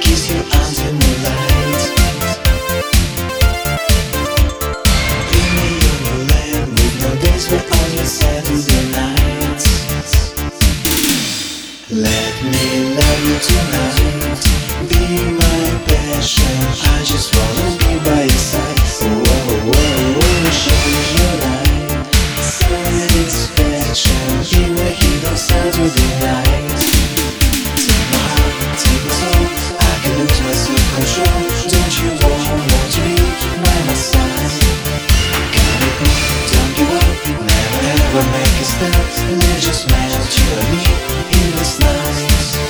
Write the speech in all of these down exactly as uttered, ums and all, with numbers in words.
kiss you under moonlight. Bring me on your land with no days but only Saturday nights. Let me love you tonight, be my passion. I just wanna be by your side. Oh, oh, oh, oh, show me your light, satisfaction. Be my hero Saturday night. Take my heart, take my soul, I can lose my self-control. Don't you want to be by my side? Gotta go, don't give up, never ever make a stop. Let's just melt you and me in this night.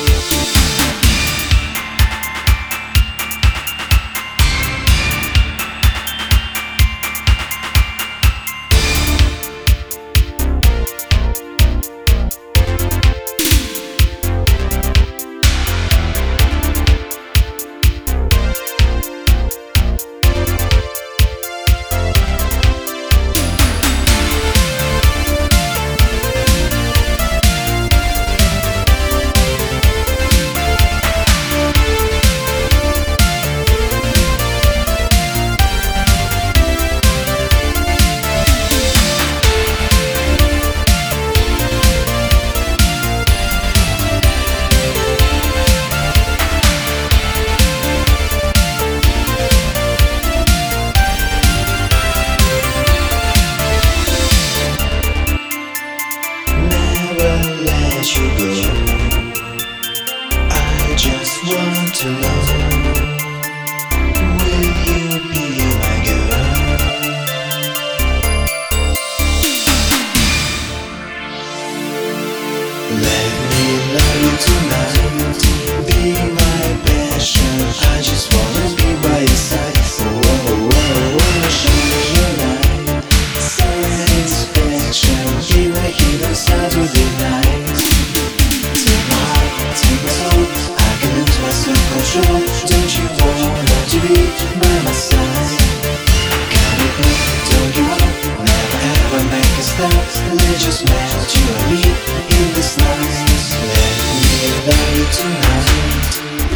You go. I just want to know, will you be my girl? Let me love you tonight, be my passion. I just wanna be by your side. Oh, oh, oh, oh, show me your light, satisfaction. Be my hero Saturday night. Take my soul, I can lose my self-control. Don't you wanna to be by my side? Gotta go, don't give up, never ever make a stop. Let's just melt you and me in this night. Let me love you tonight,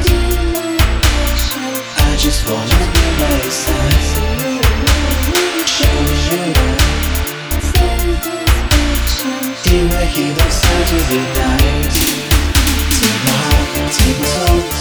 I just wanna be by your side. Show me your light, be my hero Saturday night. Take my heart, take my soul,